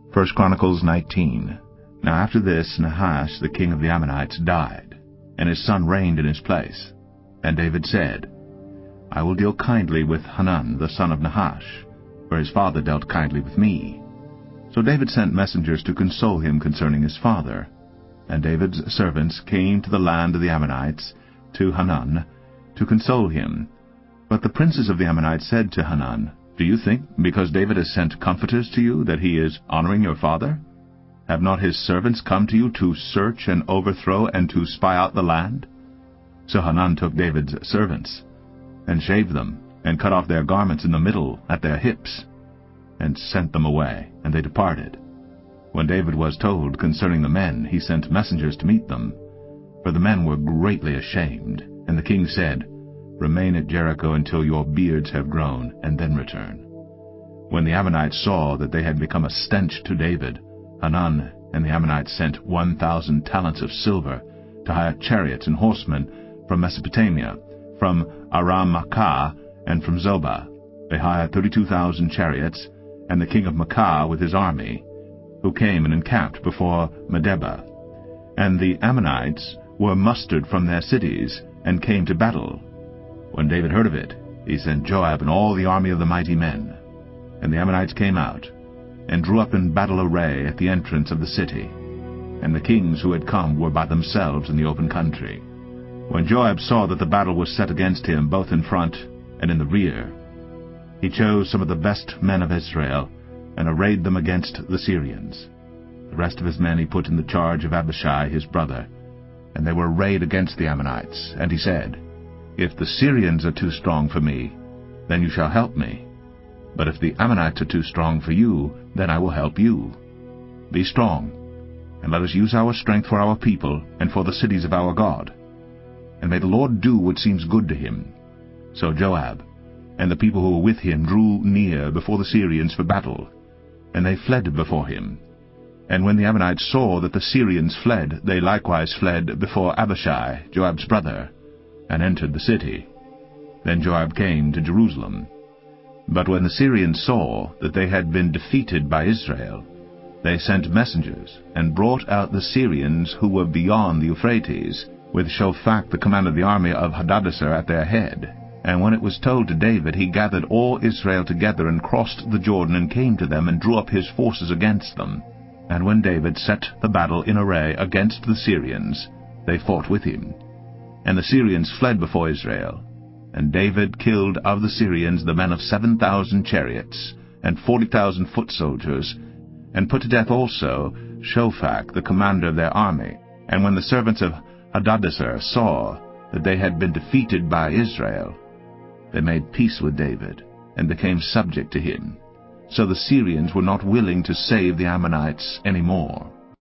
1 Chronicles 19. Now after this Nahash the king of the Ammonites died, and his son reigned in his place. And David said, I will deal kindly with Hanun the son of Nahash, for his father dealt kindly with me. So David sent messengers to console him concerning his father. And David's servants came to the land of the Ammonites, to Hanun, to console him. But the princes of the Ammonites said to Hanun, Do you think, because David has sent comforters to you, that he is honoring your father? Have not his servants come to you to search and overthrow and to spy out the land? So Hanun took David's servants, and shaved them, and cut off their garments in the middle at their hips, and sent them away, and they departed. When David was told concerning the men, he sent messengers to meet them, for the men were greatly ashamed. And the king said, Remain at Jericho until your beards have grown, and then return. When the Ammonites saw that they had become a stench to David, Hanun and the Ammonites sent 1,000 talents of silver to hire chariots and horsemen from Mesopotamia, from Aram-Maacah, and from Zobah. They hired 32,000 chariots, and the king of Maacah with his army, who came and encamped before Medeba. And the Ammonites were mustered from their cities, and came to battle. When David heard of it, he sent Joab and all the army of the mighty men. And the Ammonites came out, and drew up in battle array at the entrance of the city. And the kings who had come were by themselves in the open country. When Joab saw that the battle was set against him both in front and in the rear, he chose some of the best men of Israel, and arrayed them against the Syrians. The rest of his men he put in the charge of Abishai his brother, and they were arrayed against the Ammonites. And he said, If the Syrians are too strong for me, then you shall help me. But if the Ammonites are too strong for you, then I will help you. Be strong, and let us use our strength for our people and for the cities of our God. And may the Lord do what seems good to him. So Joab and the people who were with him drew near before the Syrians for battle, and they fled before him. And when the Ammonites saw that the Syrians fled, they likewise fled before Abishai, Joab's brother, and entered the city. Then Joab came to Jerusalem. But when the Syrians saw that they had been defeated by Israel, they sent messengers, and brought out the Syrians who were beyond the Euphrates, with Shophak the commander of the army of Hadadezer at their head. And when it was told to David, he gathered all Israel together, and crossed the Jordan, and came to them, and drew up his forces against them. And when David set the battle in array against the Syrians, they fought with him. And the Syrians fled before Israel. And David killed of the Syrians the men of 7,000 chariots, and 40,000 foot soldiers, and put to death also Shophak the commander of their army. And when the servants of Hadadezer saw that they had been defeated by Israel, they made peace with David, and became subject to him. So the Syrians were not willing to save the Ammonites any more.